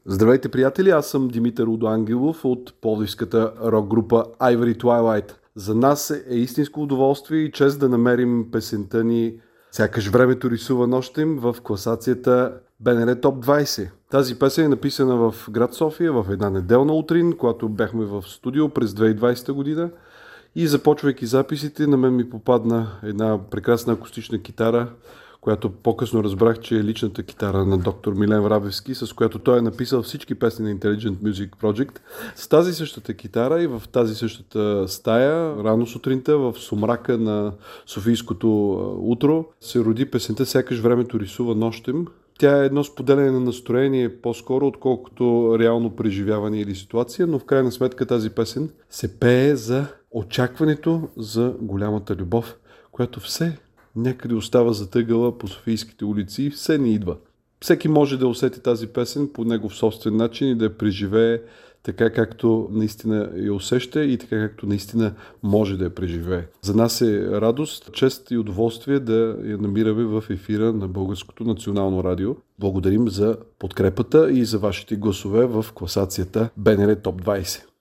Здравейте, приятели! Аз съм Димитър Удо Ангелов от пловдивската рок-група Ivory Twilight. За нас е истинско удоволствие и чест да намерим песента ни "Сякаш времето рисува нощем" в класацията БНР Топ 20. Тази песен е написана в град София в една неделна утрин, когато бяхме в студио през 2020 година. И започвайки записите, на мен ми попадна една прекрасна акустична китара, която по-късно разбрах, че е личната китара на доктор Милен Врабевски, с която той е написал всички песни на Intelligent Music Project. С тази същата китара и в тази същата стая, рано сутринта, в сумрака на софийското утро, се роди песента "Сякаш времето рисува нощем". Тя е едно споделяне на настроение по-скоро, отколкото реално преживяване или ситуация, но в крайна сметка тази песен се пее за очакването за голямата любов, която все някъде остава затъгала по софийските улици и все не идва. Всеки може да усети тази песен по негов собствен начин и да я преживее така, както наистина я усеща и така, както наистина може да я преживее. За нас е радост, чест и удоволствие да я намираме в ефира на Българското национално радио. Благодарим за подкрепата и за вашите гласове в класацията БНР Топ 20.